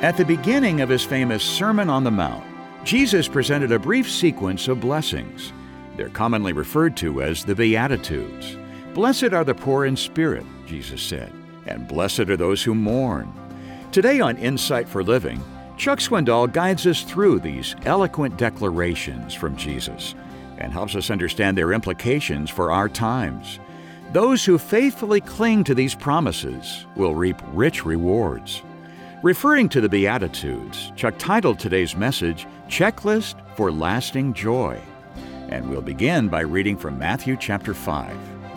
At the beginning of his famous Sermon on the Mount, Jesus presented a brief sequence of blessings. They're commonly referred to as the Beatitudes. Blessed are the poor in spirit, Jesus said, and blessed are those who mourn. Today on Insight for Living, Chuck Swindoll guides us through these eloquent declarations from Jesus and helps us understand their implications for our times. Those who faithfully cling to these promises will reap rich rewards. Referring to the Beatitudes, Chuck titled today's message, Checklist for Lasting Joy. And we'll begin by reading from Matthew chapter 5.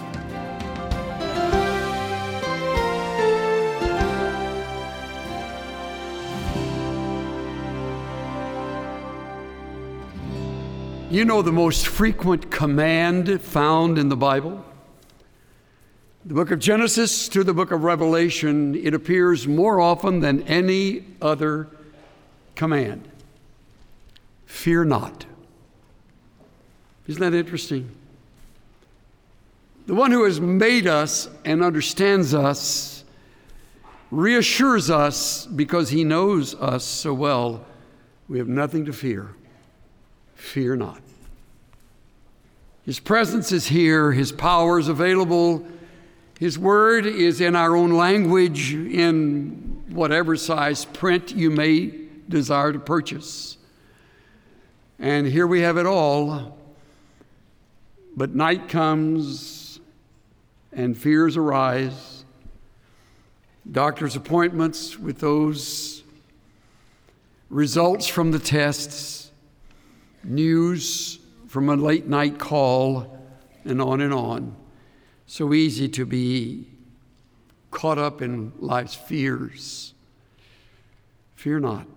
You know the most frequent command found in the Bible? The book of Genesis to the book of Revelation, it appears more often than any other command. Fear not. Isn't that interesting? The one who has made us and understands us reassures us because he knows us so well. We have nothing to fear. Fear not. His presence is here. His power is available. His word is in our own language, in whatever size print you may desire to purchase. And here we have it all. But night comes and fears arise. Doctor's appointments with those results from the tests, news from a late night call, and on and on. So easy to be caught up in life's fears. Fear not.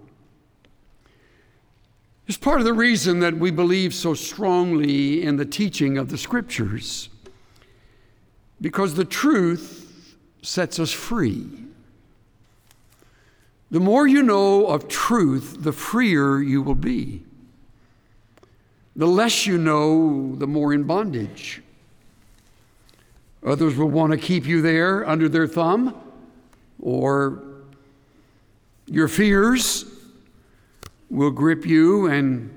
It's part of the reason that we believe so strongly in the teaching of the Scriptures, because the truth sets us free. The more you know of truth, the freer you will be. The less you know, the more in bondage. Others will want to keep you there under their thumb, or your fears will grip you and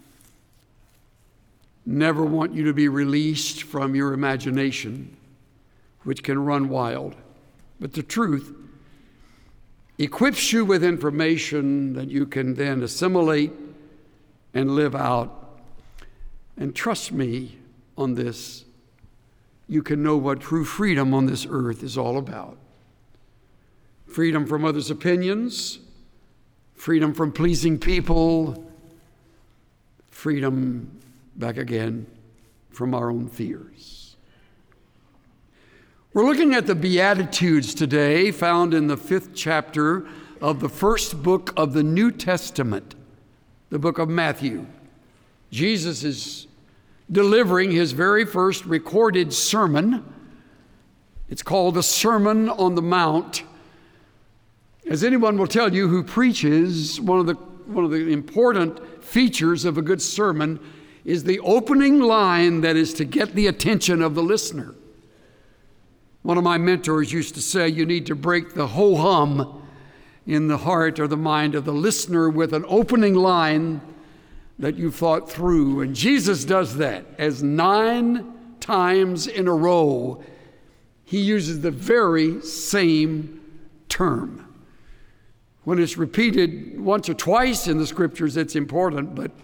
never want you to be released from your imagination, which can run wild. But the truth equips you with information that you can then assimilate and live out. And trust me on this, you can know what true freedom on this earth is all about. Freedom from others' opinions, freedom from pleasing people, freedom, back again, from our own fears. We're looking at the Beatitudes today, found in the 5th chapter of the first book of the New Testament, the book of Matthew. Jesus is delivering his very first recorded sermon. It's called the Sermon on the Mount. As anyone will tell you who preaches, one of the important features of a good sermon is the opening line that is to get the attention of the listener. One of my mentors used to say, you need to break the ho-hum in the heart or the mind of the listener with an opening line that you've thought through. And Jesus does that. As 9 times in a row, he uses the very same term. When it's repeated once or twice in the Scriptures, it's important, but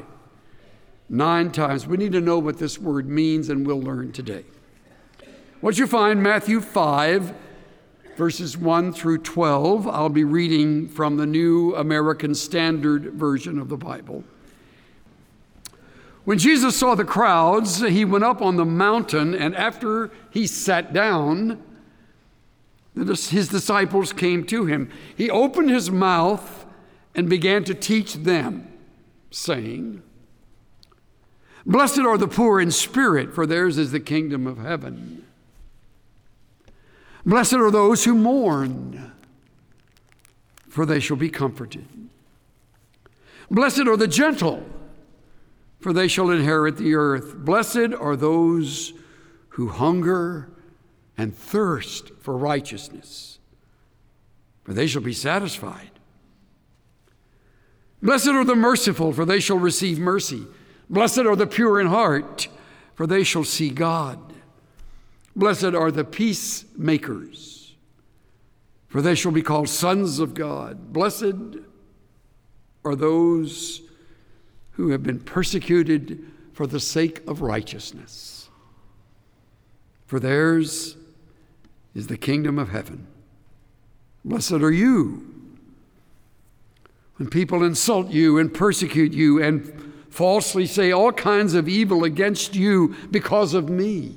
9 times. We need to know what this word means, and we'll learn today. What you find, Matthew 5, verses 1 through 12. I'll be reading from the New American Standard Version of the Bible. When Jesus saw the crowds, he went up on the mountain, and after he sat down, his disciples came to him. He opened his mouth and began to teach them, saying, Blessed are the poor in spirit, for theirs is the kingdom of heaven. Blessed are those who mourn, for they shall be comforted. Blessed are the gentle, for they shall inherit the earth. Blessed are those who hunger and thirst for righteousness, for they shall be satisfied. Blessed are the merciful, for they shall receive mercy. Blessed are the pure in heart, for they shall see God. Blessed are the peacemakers, for they shall be called sons of God. Blessed are those who have been persecuted for the sake of righteousness, for theirs is the kingdom of heaven. Blessed are you when people insult you and persecute you and falsely say all kinds of evil against you because of me.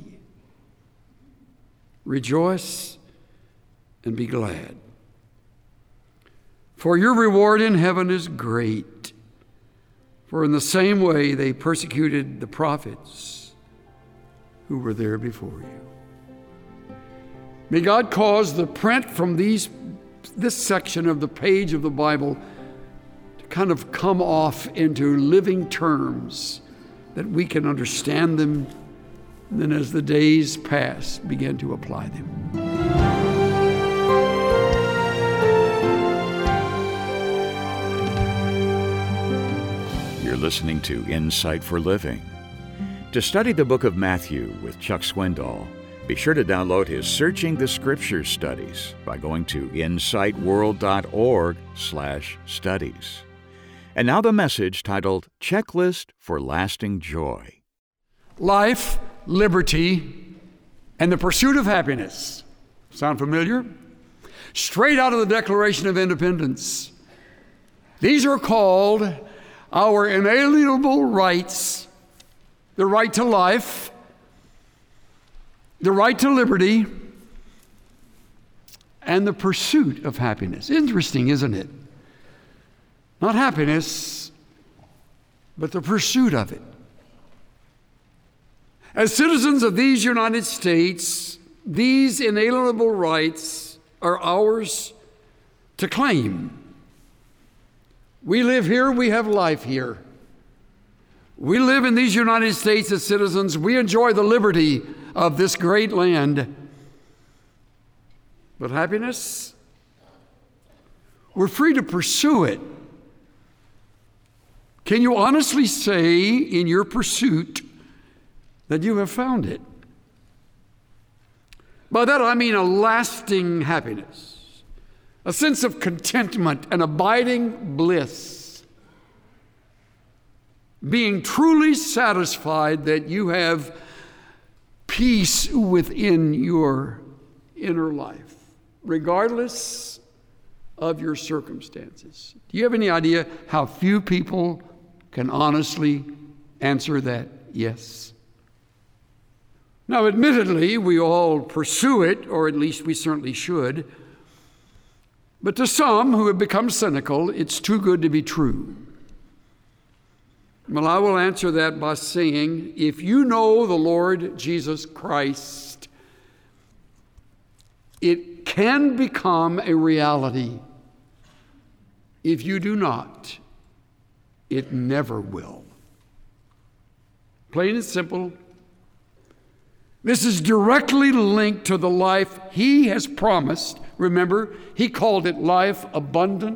Rejoice and be glad, for your reward in heaven is great. For in the same way they persecuted the prophets who were there before you. May God cause the print from this section of the page of the Bible to kind of come off into living terms that we can understand them, and then as the days pass, begin to apply them. You're listening to Insight for Living. To study the book of Matthew with Chuck Swindoll, be sure to download his Searching the Scriptures studies by going to insightworld.org/studies. And now the message titled Checklist for Lasting Joy. Life, liberty, and the pursuit of happiness. Sound familiar? Straight out of the Declaration of Independence. These are called our inalienable rights: the right to life, the right to liberty, and the pursuit of happiness. Interesting, isn't it? Not happiness, but the pursuit of it. As citizens of these United States, these inalienable rights are ours to claim. We live here, we have life here. We live in these United States as citizens. We enjoy the liberty of this great land. But happiness, we're free to pursue it. Can you honestly say in your pursuit that you have found it? By that I mean a lasting happiness, a sense of contentment and abiding bliss, being truly satisfied that you have peace within your inner life, regardless of your circumstances. Do you have any idea how few people can honestly answer that yes? Now, admittedly, we all pursue it, or at least we certainly should. But to some who have become cynical, it's too good to be true. Well, I will answer that by saying, if you know the Lord Jesus Christ, it can become a reality. If you do not, it never will. Plain and simple. This is directly linked to the life He has promised. Remember, He called it life abundant.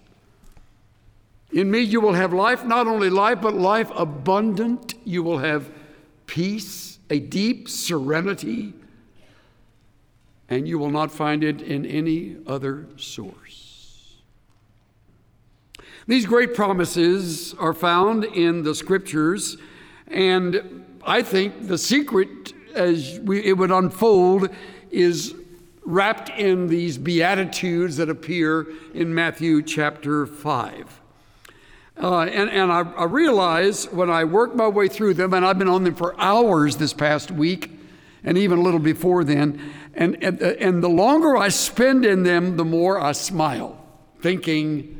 In me you will have life, not only life, but life abundant. You will have peace, a deep serenity, and you will not find it in any other source. These great promises are found in the Scriptures, and I think the secret, as it would unfold, is wrapped in these Beatitudes that appear in Matthew chapter 5. And I realize when I work my way through them, and I've been on them for hours this past week, and even a little before then, and the longer I spend in them, the more I smile, thinking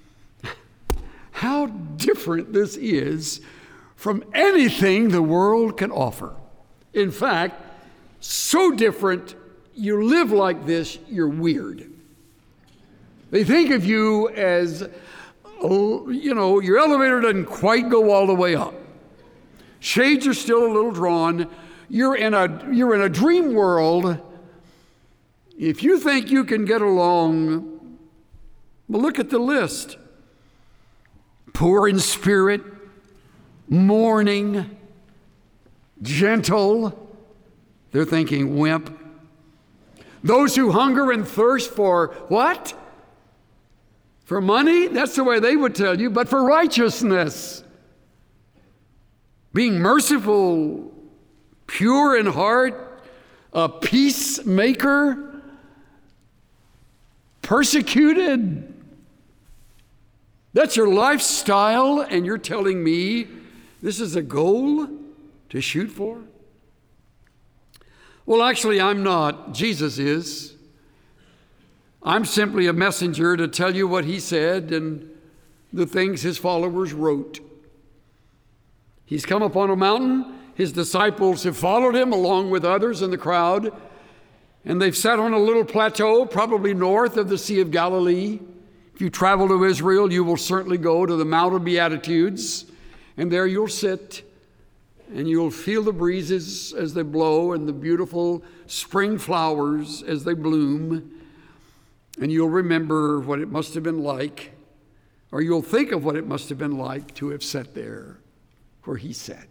how different this is from anything the world can offer. In fact, so different, you live like this, you're weird. They think of you as, your elevator doesn't quite go all the way up. Shades are still a little drawn. You're in a dream world. If you think you can get along, well, look at the list. poor in spirit, mourning, gentle. They're thinking wimp. Those who hunger and thirst for what? For money? That's the way they would tell you, but for righteousness. Being merciful, pure in heart, a peacemaker, persecuted. That's your lifestyle, and you're telling me this is a goal to shoot for? Well, actually, I'm not. Jesus is. I'm simply a messenger to tell you what he said and the things his followers wrote. He's come upon a mountain. His disciples have followed him along with others in the crowd, and they've sat on a little plateau, probably north of the Sea of Galilee. If you travel to Israel, you will certainly go to the Mount of Beatitudes, and there you'll sit, and you'll feel the breezes as they blow and the beautiful spring flowers as they bloom, and you'll remember what it must have been like, or you'll think of what it must have been like to have sat there where he sat.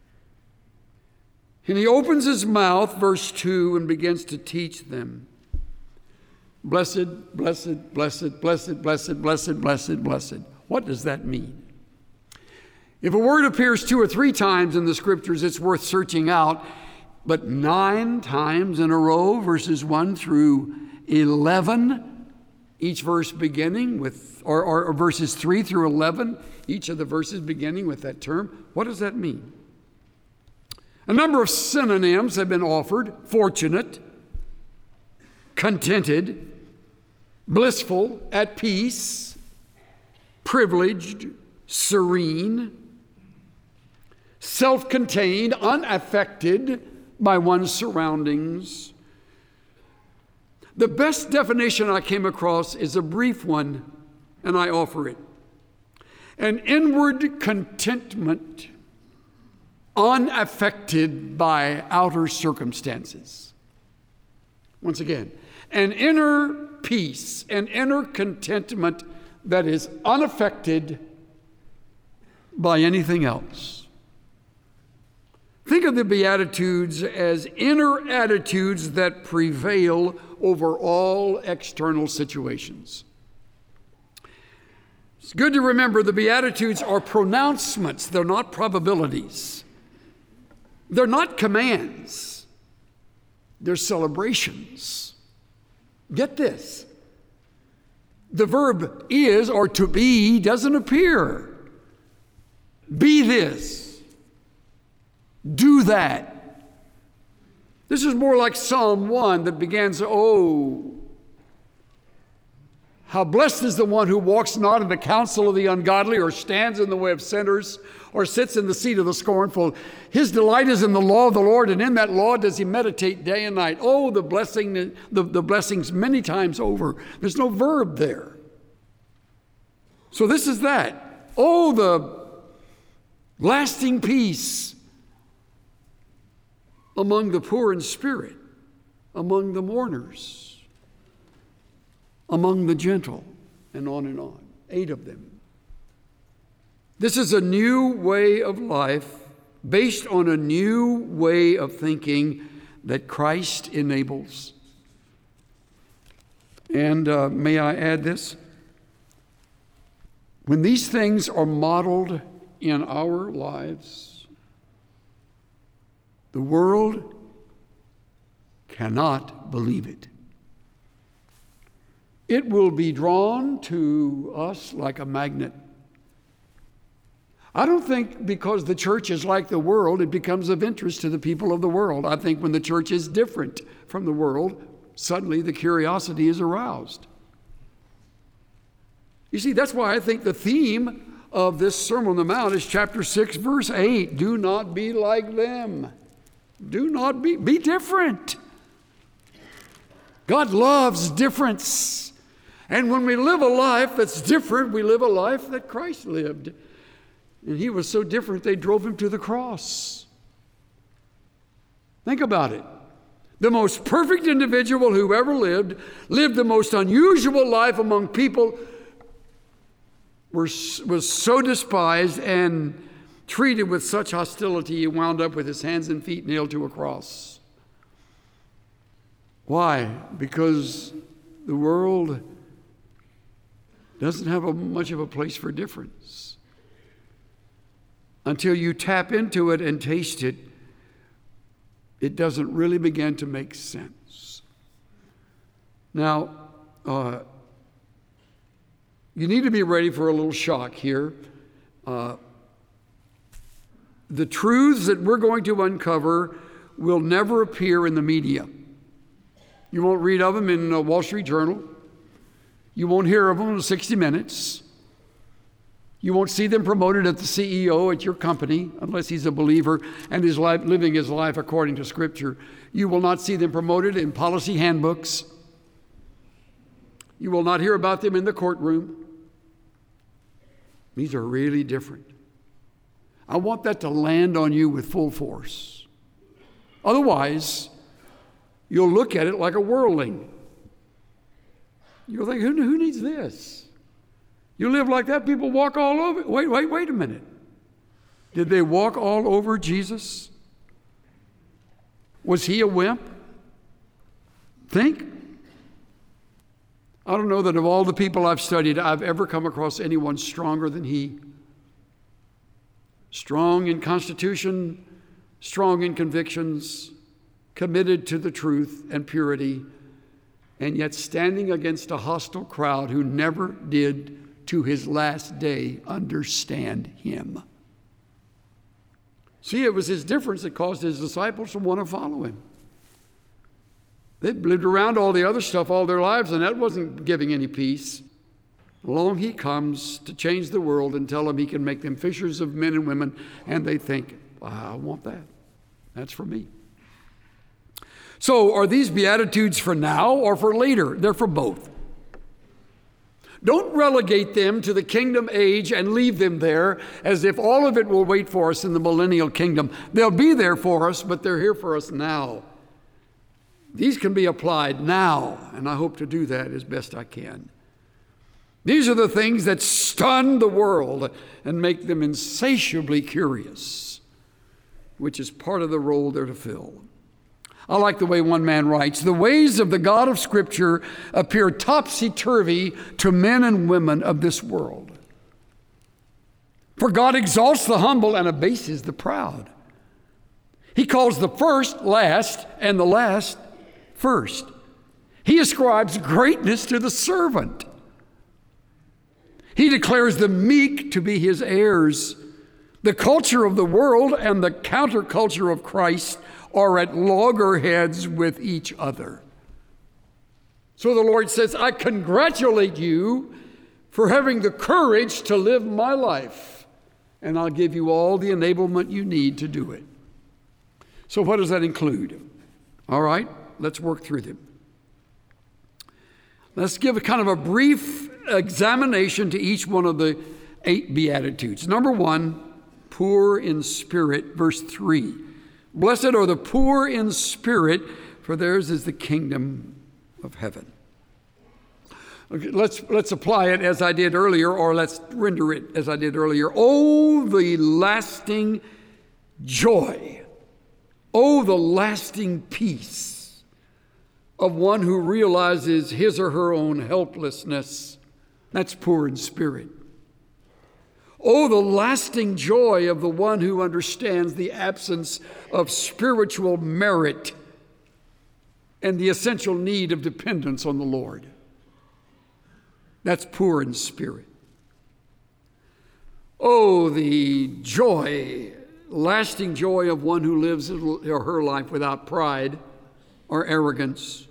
And he opens his mouth, verse 2, and begins to teach them. Blessed, blessed, blessed, blessed, blessed, blessed, blessed, blessed. What does that mean? If a word appears 2 or 3 times in the scriptures, it's worth searching out. But 9 times in a row, verses 1 through 11, each verse beginning with, or verses 3 through 11, each of the verses beginning with that term. What does that mean? A number of synonyms have been offered: fortunate, contented, blissful, at peace, privileged, serene, self-contained, unaffected by one's surroundings. The best definition I came across is a brief one, and I offer it. An inward contentment unaffected by outer circumstances. Once again, an inner peace, an inner contentment that is unaffected by anything else. Think of the Beatitudes as inner attitudes that prevail over all external situations. It's good to remember the Beatitudes are pronouncements. They're not probabilities. They're not commands. They're celebrations. Get this. The verb is or to be doesn't appear. Be this. Do that. This is more like Psalm 1 that begins, oh, how blessed is the one who walks not in the counsel of the ungodly, or stands in the way of sinners, or sits in the seat of the scornful. His delight is in the law of the Lord, and in that law does he meditate day and night. Oh, the blessing, the blessings many times over. There's no verb there. So this is that. Oh, the lasting peace among the poor in spirit, among the mourners, among the gentle, and on and on. 8 of them. This is a new way of life based on a new way of thinking that Christ enables. And may I add this? When these things are modeled in our lives, the world cannot believe it. It will be drawn to us like a magnet. I don't think because the church is like the world, it becomes of interest to the people of the world. I think when the church is different from the world, suddenly the curiosity is aroused. You see, that's why I think the theme of this Sermon on the Mount is chapter 6, verse 8. Do not be like them. Do not be different. God loves difference. And when we live a life that's different, we live a life that Christ lived. And he was so different, they drove him to the cross. Think about it. The most perfect individual who ever lived the most unusual life among people was so despised and treated with such hostility, he wound up with his hands and feet nailed to a cross. Why? Because the world doesn't have much of a place for difference. Until you tap into it and taste it, it doesn't really begin to make sense. Now, you need to be ready for a little shock here. The truths that we're going to uncover will never appear in the media. You won't read of them in the Wall Street Journal. You won't hear of them in 60 Minutes. You won't see them promoted at the CEO at your company unless he's a believer and is living his life according to Scripture. You will not see them promoted in policy handbooks. You will not hear about them in the courtroom. These are really different. I want that to land on you with full force. Otherwise, you'll look at it like a worldling. You'll think, who needs this? You live like that, people walk all over. Wait a minute. Did they walk all over Jesus? Was he a wimp? Think. I don't know that of all the people I've studied, I've ever come across anyone stronger than he. Strong in constitution, strong in convictions, committed to the truth and purity, and yet standing against a hostile crowd who never did, to his last day, understand him. See, it was his difference that caused his disciples to want to follow him. They'd lived around all the other stuff all their lives, and that wasn't giving any peace. Along he comes to change the world and tell them he can make them fishers of men and women, and they think, I want that. That's for me. So are these Beatitudes for now or for later? They're for both. Don't relegate them to the kingdom age and leave them there as if all of it will wait for us in the millennial kingdom. They'll be there for us, but they're here for us now. These can be applied now, and I hope to do that as best I can. These are the things that stun the world and make them insatiably curious, which is part of the role they're to fill. I like the way one man writes, the ways of the God of Scripture appear topsy-turvy to men and women of this world. For God exalts the humble and abases the proud. He calls the first last and the last first. He ascribes greatness to the servant. He declares the meek to be his heirs. The culture of the world and the counterculture of Christ are at loggerheads with each other. So the Lord says, I congratulate you for having the courage to live my life, and I'll give you all the enablement you need to do it. So what does that include? All right, let's work through them. Let's give a kind of a brief examination to each one of the 8 Beatitudes. Number 1, poor in spirit, verse 3. Blessed are the poor in spirit, for theirs is the kingdom of heaven. Okay, let's apply it as I did earlier, or let's render it as I did earlier. Oh, the lasting joy. Oh, the lasting peace of one who realizes his or her own helplessness. That's poor in spirit. Oh, the lasting joy of the one who understands the absence of spiritual merit and the essential need of dependence on the Lord. That's poor in spirit. Oh, the joy, lasting joy of one who lives his or her life without pride or arrogance,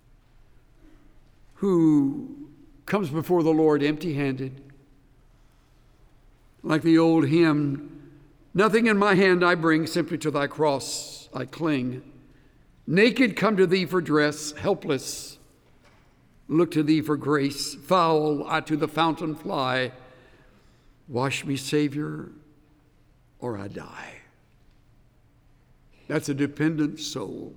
who comes before the Lord empty-handed. Like the old hymn, nothing in my hand I bring, simply to thy cross I cling. Naked come to thee for dress, helpless look to thee for grace. Foul I to the fountain fly. Wash me, Savior, or I die. That's a dependent soul.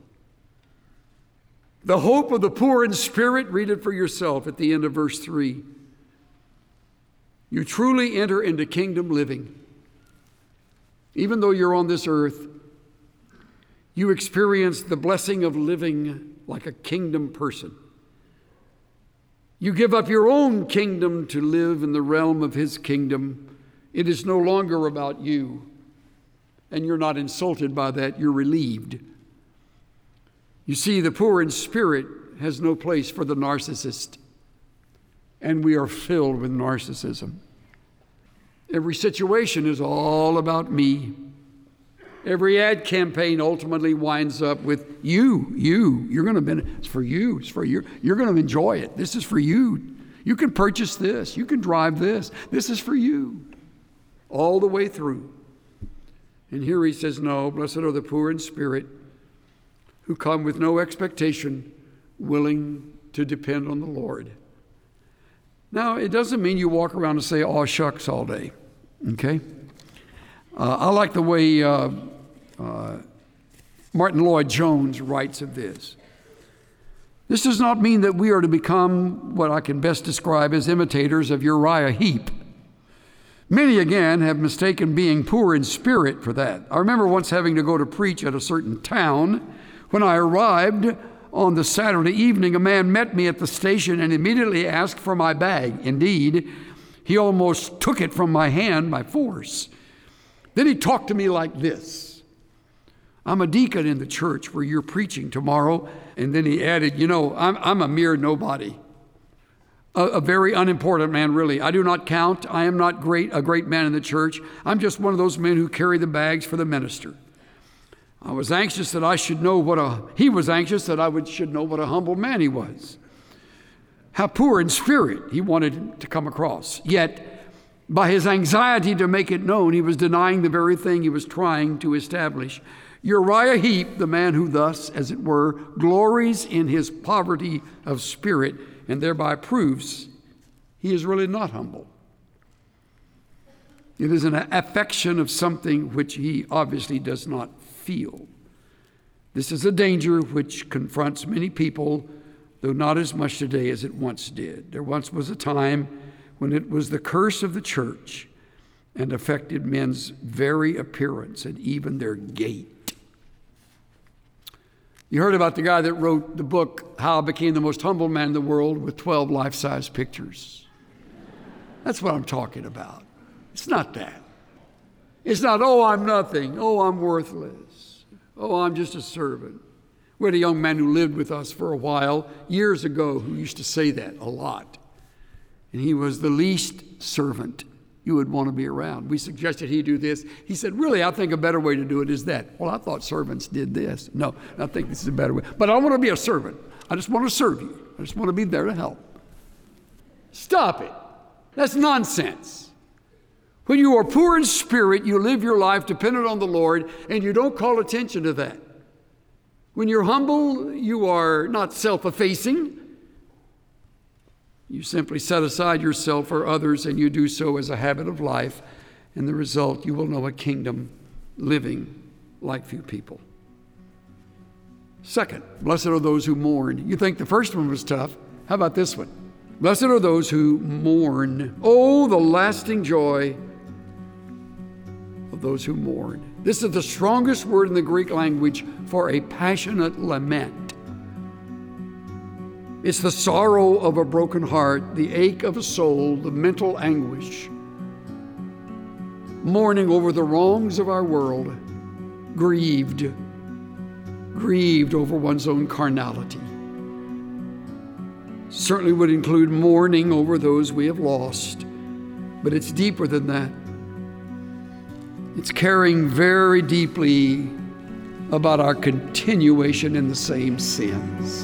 The hope of the poor in spirit, read it for yourself at the end of verse 3. you truly enter into kingdom living. Even though you're on this earth, you experience the blessing of living like a kingdom person. You give up your own kingdom to live in the realm of His kingdom. It is no longer about you, and you're not insulted by that. You're relieved. You see, the poor in spirit has no place for the narcissist, and we are filled with narcissism. Every situation is all about me. Every ad campaign ultimately winds up with you. You're going to benefit. It's for you. It's for you. You're going to enjoy it. This is for you. You can purchase this. You can drive this. This is for you. All the way through. And here he says, no, blessed are the poor in spirit, who come with no expectation, willing to depend on the Lord. Now, it doesn't mean you walk around and say, "aw, shucks," all day, okay? I like the way Martin Lloyd-Jones writes of this. This does not mean that we are to become what I can best describe as imitators of Uriah Heep. Many, again, have mistaken being poor in spirit for that. I remember once having to go to preach at a certain town. When I arrived on the Saturday evening, a man met me at the station and immediately asked for my bag. Indeed, he almost took it from my hand by force. Then he talked to me like this: "I'm a deacon in the church where you're preaching tomorrow." And then he added, I'm a mere nobody. A very unimportant man, really. I do not count. I am not a great man in the church. I'm just one of those men who carry the bags for the minister. I was anxious that I should know he was anxious that I should know what a humble man he was. How poor in spirit he wanted to come across. Yet, by his anxiety to make it known, he was denying the very thing he was trying to establish. Uriah Heep, the man who thus, as it were, glories in his poverty of spirit and thereby proves he is really not humble. It is an affection of something which he obviously does not feel. This is a danger which confronts many people, though not as much today as it once did. There once was a time when it was the curse of the church and affected men's very appearance and even their gait. You heard about the guy that wrote the book, How I Became the Most Humble Man in the World, with 12 life-size pictures. That's what I'm talking about. It's not that. It's not, I'm nothing. I'm worthless. I'm just a servant. We had a young man who lived with us for a while, years ago, who used to say that a lot. And he was the least servant you would want to be around. We suggested he do this. He said, really, I think a better way to do it is that. Well, I thought servants did this. No, I think this is a better way. But I want to be a servant. I just want to serve you. I just want to be there to help. Stop it. That's nonsense. When you are poor in spirit, you live your life dependent on the Lord, and you don't call attention to that. When you're humble, you are not self-effacing. You simply set aside yourself for others, and you do so as a habit of life. And the result, you will know a kingdom living like few people. Second, blessed are those who mourn. You think the first one was tough. How about this one? Blessed are those who mourn. Oh, the lasting joy of those who mourn. This is the strongest word in the Greek language for a passionate lament. It's the sorrow of a broken heart, the ache of a soul, the mental anguish. Mourning over the wrongs of our world, grieved over one's own carnality. Certainly would include mourning over those we have lost, but it's deeper than that. It's caring very deeply about our continuation in the same sins.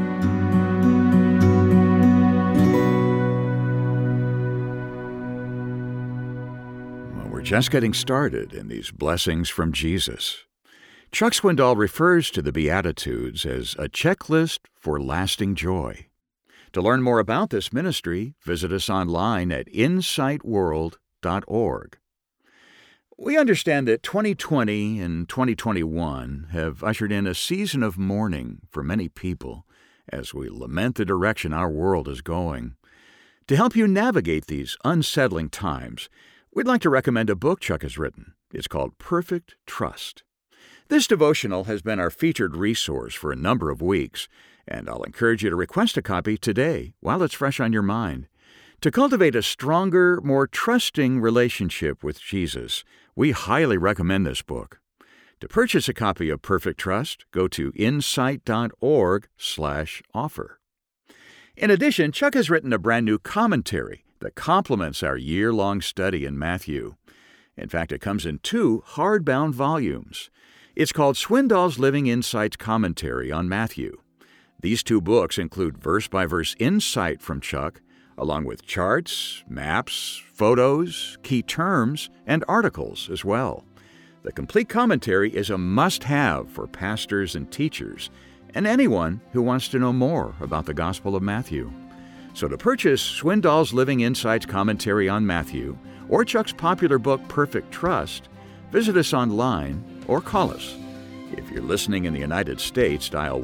Just getting started in these blessings from Jesus. Chuck Swindoll refers to the Beatitudes as a checklist for lasting joy. To learn more about this ministry, visit us online at insightworld.org. We understand that 2020 and 2021 have ushered in a season of mourning for many people as we lament the direction our world is going. To help you navigate these unsettling times, we'd like to recommend a book Chuck has written. It's called Perfect Trust. This devotional has been our featured resource for a number of weeks, and I'll encourage you to request a copy today while it's fresh on your mind. To cultivate a stronger, more trusting relationship with Jesus, we highly recommend this book. To purchase a copy of Perfect Trust, go to insight.org/offer. In addition, Chuck has written a brand new commentary that complements our year-long study in Matthew. In fact, it comes in 2 hardbound volumes. It's called Swindoll's Living Insights Commentary on Matthew. These 2 books include verse-by-verse insight from Chuck, along with charts, maps, photos, key terms, and articles as well. The complete commentary is a must-have for pastors and teachers, and anyone who wants to know more about the Gospel of Matthew. So to purchase Swindoll's Living Insights Commentary on Matthew, or Chuck's popular book Perfect Trust, visit us online or call us. If you're listening in the United States, dial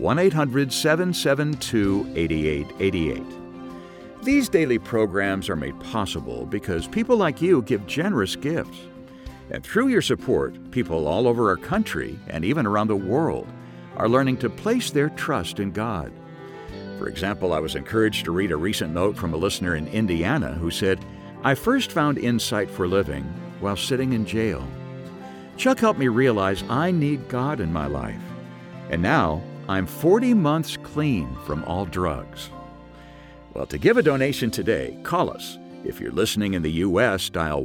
1-800-772-8888. These daily programs are made possible because people like you give generous gifts. And through your support, people all over our country and even around the world are learning to place their trust in God. For example, I was encouraged to read a recent note from a listener in Indiana who said, "I first found Insight for Living while sitting in jail. Chuck helped me realize I need God in my life. And now I'm 40 months clean from all drugs." Well, to give a donation today, call us. If you're listening in the U.S., dial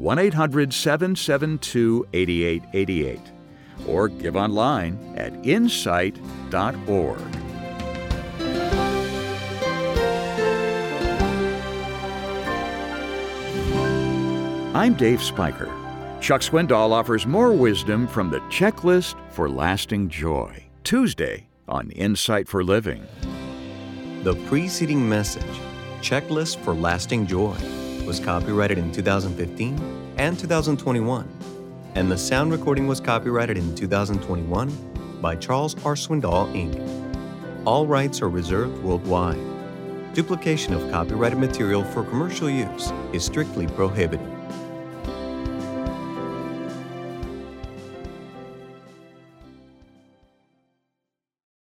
1-800-772-8888 or give online at insight.org. I'm Dave Spiker. Chuck Swindoll offers more wisdom from the Checklist for Lasting Joy, Tuesday on Insight for Living. The preceding message, Checklist for Lasting Joy, was copyrighted in 2015 and 2021, and the sound recording was copyrighted in 2021 by Charles R. Swindoll, Inc. All rights are reserved worldwide. Duplication of copyrighted material for commercial use is strictly prohibited.